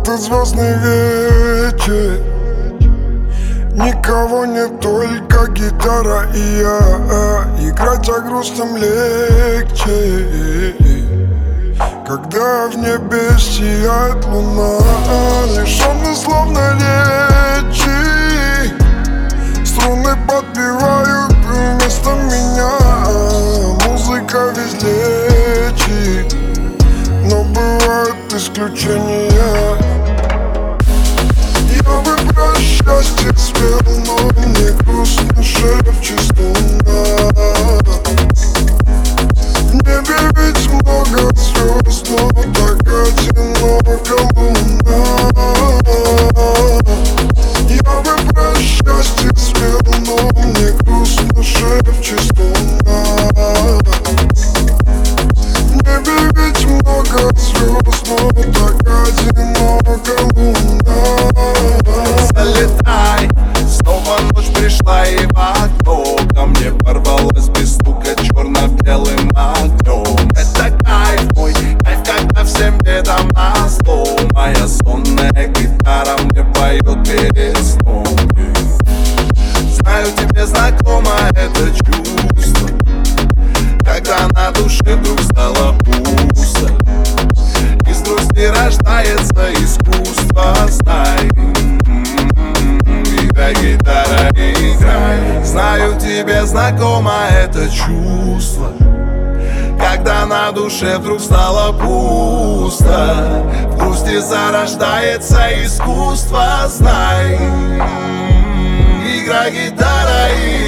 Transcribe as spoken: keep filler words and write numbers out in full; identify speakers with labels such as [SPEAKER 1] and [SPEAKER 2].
[SPEAKER 1] этот звездный вечер. Никого нет, только гитара и я. Играть о грустном легче, когда в небе сияет луна. Лишённый словно речи, струны подпевают вместо меня. Музыка весь лечит, но бывают исключения. Я бы про счастье спел, но мне грустно шепчет луна. В небе ведь много звезд, но так одиноко луна. Я бы про счастье спел, но мне грустно шепчет луна. В небе ведь много звезд, но так одиноко луна.
[SPEAKER 2] Залетай, снова ночь пришла и в окно ко мне порвалась без стука черно-белым огнем. Это кайф мой, кайф, когда всем бедам назло. Моя сонная гитара мне поет перед сном. Знаю, тебе знакомо это чувство, когда на душе вдруг стало пусто. Из грусти рождается искусство, знай. Играй, гитара, играй. Знаю, тебе знакомо это чувство, когда на душе вдруг стало пусто. В грусти зарождается искусство, знай. Играй, гитара, играй.